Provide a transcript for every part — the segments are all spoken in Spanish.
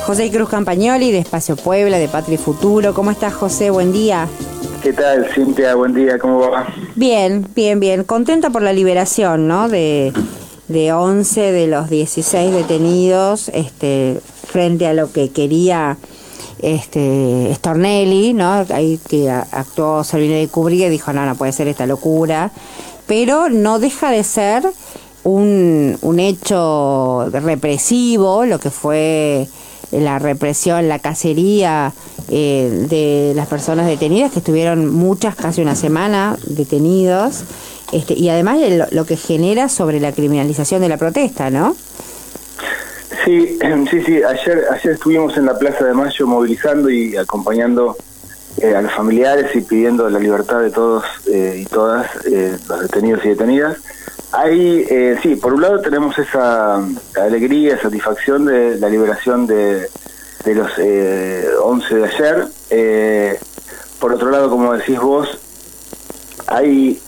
José Cruz Campagnoli, de Espacio Puebla, de Patria y Futuro. ¿Cómo estás, José? Buen día. ¿Qué tal, Cintia? Buen día, ¿cómo va? Bien. Contenta por la liberación, ¿no? De 11 de los 16 detenidos, frente a lo que quería Stornelli, ¿no? Ahí que actuó Servino de Cubrí y dijo, no puede ser esta locura. Pero no deja de ser un hecho represivo, lo que fue la represión, la cacería de las personas detenidas, que estuvieron muchas, casi una semana detenidos, y además lo que genera sobre la criminalización de la protesta, ¿no? Sí, ayer estuvimos en la Plaza de Mayo movilizando y acompañando a los familiares y pidiendo la libertad de todos y todas los detenidos y detenidas. Ahí, sí, por un lado tenemos esa alegría, satisfacción de la liberación de los 11 de ayer. Por otro lado, como decís vos, hay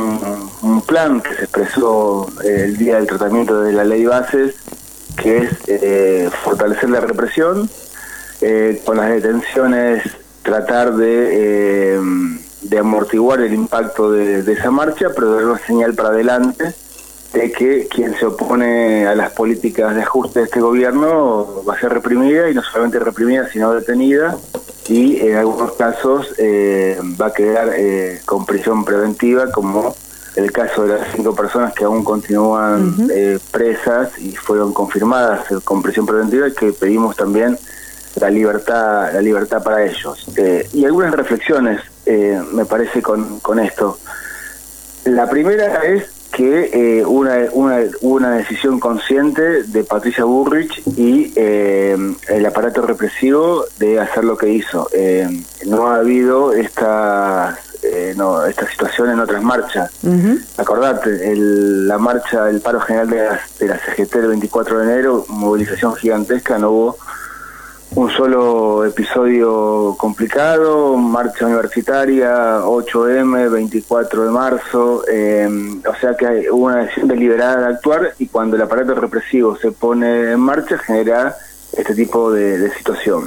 un plan que se expresó el día del tratamiento de la ley Bases, que es fortalecer la represión, con las detenciones tratar de amortiguar el impacto de esa marcha, pero dar una señal para adelante de que quien se opone a las políticas de ajuste de este gobierno va a ser reprimida, y no solamente reprimida, sino detenida, y en algunos casos va a quedar con prisión preventiva, como el caso de las 5 personas que aún continúan presas y fueron confirmadas con prisión preventiva, y que pedimos también la libertad para ellos. Y algunas reflexiones me parece con esto. La primera es que una decisión consciente de Patricia Bullrich y el aparato represivo de hacer lo que hizo. No ha habido esta situación en otras marchas. Acordate, la marcha del paro general de la CGT el 24 de enero, movilización gigantesca, no hubo un solo episodio complicado, marcha universitaria, 8M, 24 de marzo, o sea que hubo una decisión deliberada de actuar, y cuando el aparato represivo se pone en marcha genera este tipo de situación.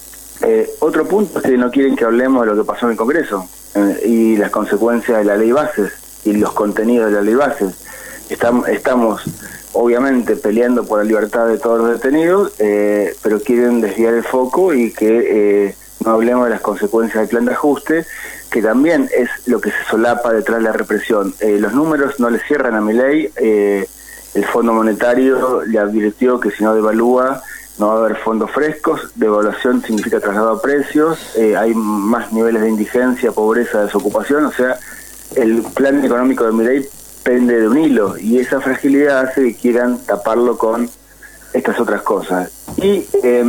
Otro punto es que no quieren que hablemos de lo que pasó en el Congreso y las consecuencias de la ley Bases y los contenidos de la ley Bases. Estamos obviamente peleando por la libertad de todos los detenidos, pero quieren desviar el foco y que no hablemos de las consecuencias del plan de ajuste, que también es lo que se solapa detrás de la represión. Los números no le cierran a Milei. El Fondo Monetario le advirtió que si no devalúa no va a haber fondos frescos. Devaluación significa traslado a precios, hay más niveles de indigencia, pobreza, desocupación. O sea, el plan económico de Milei pende de un hilo, y esa fragilidad hace que quieran taparlo con estas otras cosas. Y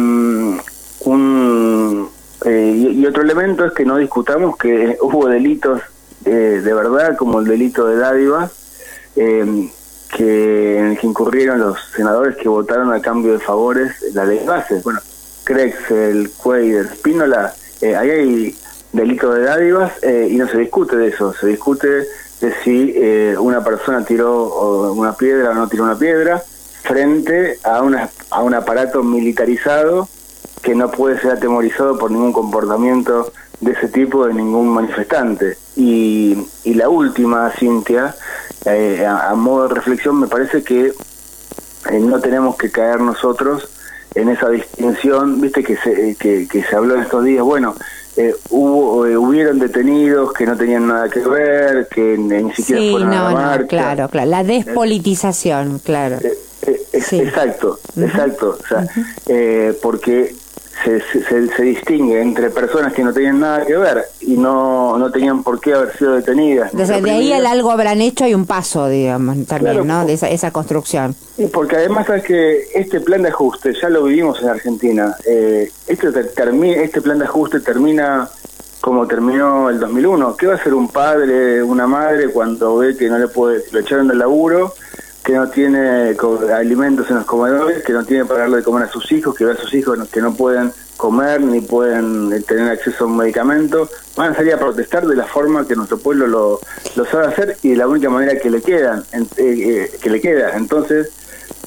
otro elemento es que no discutamos que hubo delitos de verdad, como el delito de dádivas, en el que incurrieron los senadores que votaron a cambio de favores la ley Bases. Bueno, Crexel, Cuellar, Spínola, ahí hay delito de dádivas, y no se discute de eso, se discute de si una persona tiró una piedra o no tiró una piedra, frente a un aparato militarizado que no puede ser atemorizado por ningún comportamiento de ese tipo de ningún manifestante. Y la última, Cintia, a modo de reflexión, me parece que no tenemos que caer nosotros en esa distinción, viste, que se habló en estos días. Bueno, hubieron detenidos que no tenían nada que ver, que ni siquiera fueron a la marcha. Claro, la despolitización, claro. Sí. Exacto. O sea, porque se distingue entre personas que no tenían nada que ver y no tenían por qué haber sido detenidas. Desde de ahí el algo habrán hecho, hay un paso, digamos, también, claro, ¿no? De esa construcción. Y porque además es que este plan de ajuste ya lo vivimos en Argentina. Este plan de ajuste termina como terminó el 2001. ¿Qué va a hacer un padre, una madre, cuando ve que no le puede, lo echaron del laburo, que no tiene alimentos en los comedores, que no tiene para darle de comer a sus hijos, que ve a sus hijos que no pueden comer ni pueden tener acceso a un medicamento? Van a salir a protestar de la forma que nuestro pueblo lo sabe hacer y de la única manera que le queda. Entonces,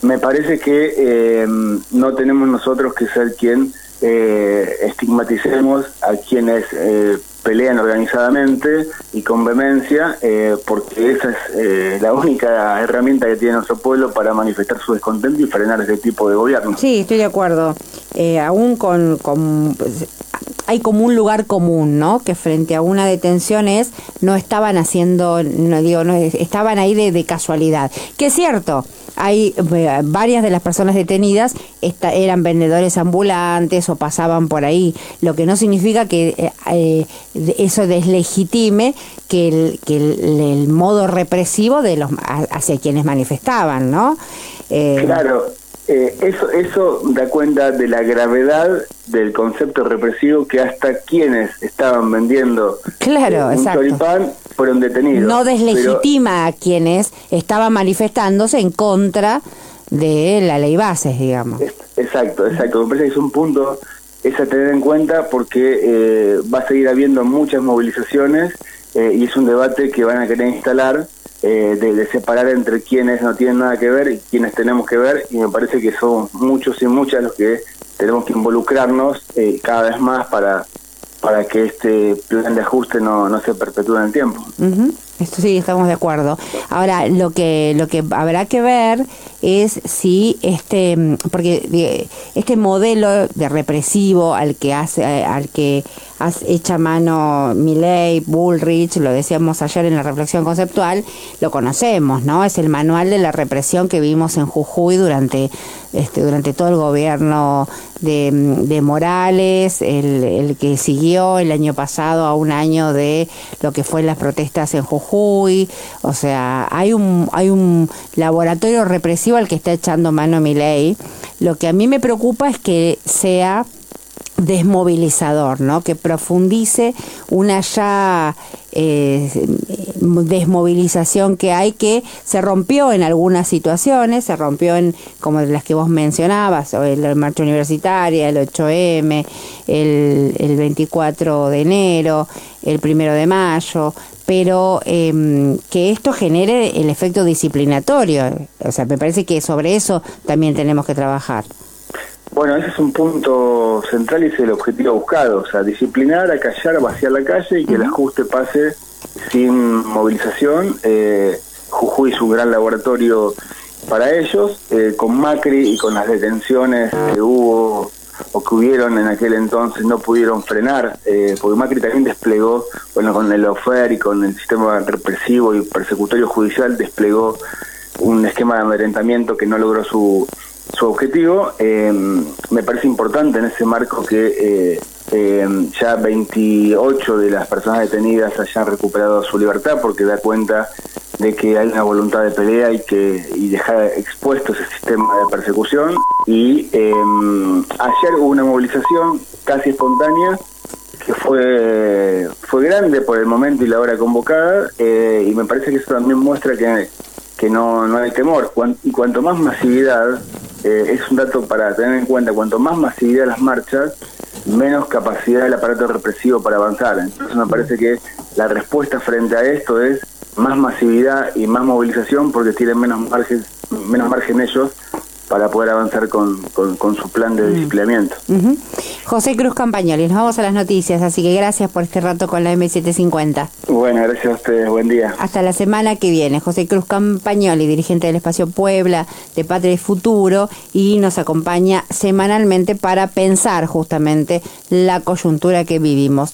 me parece que no tenemos nosotros que ser quien estigmaticemos a quienes pelean organizadamente y con vehemencia, porque esa es la única herramienta que tiene nuestro pueblo para manifestar su descontento y frenar ese tipo de gobierno. Sí, estoy de acuerdo. Aún hay como un lugar común, ¿no? Que frente a una detención no estaban haciendo, estaban ahí de casualidad. Que es cierto, hay varias de las personas detenidas eran vendedores ambulantes o pasaban por ahí, lo que no significa que eso deslegitime que el modo represivo hacia quienes manifestaban, ¿no? Claro. Eso da cuenta de la gravedad del concepto represivo, que hasta quienes estaban vendiendo un choripán fueron detenidos. No deslegitima a quienes estaban manifestándose en contra de la ley Bases, digamos. Exacto. Me parece que es un punto a tener en cuenta, porque va a seguir habiendo muchas movilizaciones y es un debate que van a querer instalar, de separar entre quienes no tienen nada que ver y quienes tenemos que ver, y me parece que son muchos y muchas los que tenemos que involucrarnos cada vez más para que este plan de ajuste no se perpetúe en el tiempo. Esto sí, estamos de acuerdo. Ahora, lo que habrá que ver es si porque este modelo de represivo al que echa mano Milei, Bullrich, lo decíamos ayer en la reflexión conceptual, lo conocemos, ¿no? Es el manual de la represión que vimos en Jujuy durante todo el gobierno de Morales, el que siguió el año pasado a un año de lo que fue las protestas en Jujuy. O sea, hay un laboratorio represivo al que está echando mano Milei. Lo que a mí me preocupa es que sea desmovilizador, ¿no? Que profundice una ya desmovilización que hay, que se rompió en algunas situaciones, se rompió en, como las que vos mencionabas, la marcha universitaria, el 8M, el 24 de enero, el 1 de mayo, pero que esto genere el efecto disciplinatorio. O sea, me parece que sobre eso también tenemos que trabajar. Bueno, ese es un punto central y es el objetivo buscado, o sea, disciplinar, acallar, vaciar la calle y que el ajuste pase sin movilización. Jujuy es un gran laboratorio para ellos, con Macri y con las detenciones que hubo o que hubieron en aquel entonces no pudieron frenar, porque Macri también desplegó, bueno, con el OFER y con el sistema represivo y persecutorio judicial, desplegó un esquema de amedrentamiento que no logró su objetivo. Me parece importante en ese marco que ya 28 de las personas detenidas hayan recuperado su libertad, porque da cuenta de que hay una voluntad de pelea y dejar expuesto ese sistema de persecución. Y ayer hubo una movilización casi espontánea que fue grande por el momento y la hora convocada, y me parece que eso también muestra que no hay temor. Y cuanto más masividad, es un dato para tener en cuenta, cuanto más masividad las marchas, menos capacidad del aparato represivo para avanzar. Entonces me parece que la respuesta frente a esto es más masividad y más movilización, porque tienen menos margen ellos para poder avanzar con su plan de disciplinamiento. José Cruz Campagnoli, nos vamos a las noticias, así que gracias por este rato con la M750. Bueno, gracias a ustedes, buen día. Hasta la semana que viene. José Cruz Campagnoli, dirigente del Espacio Puebla, de Patria y Futuro, y nos acompaña semanalmente para pensar justamente la coyuntura que vivimos.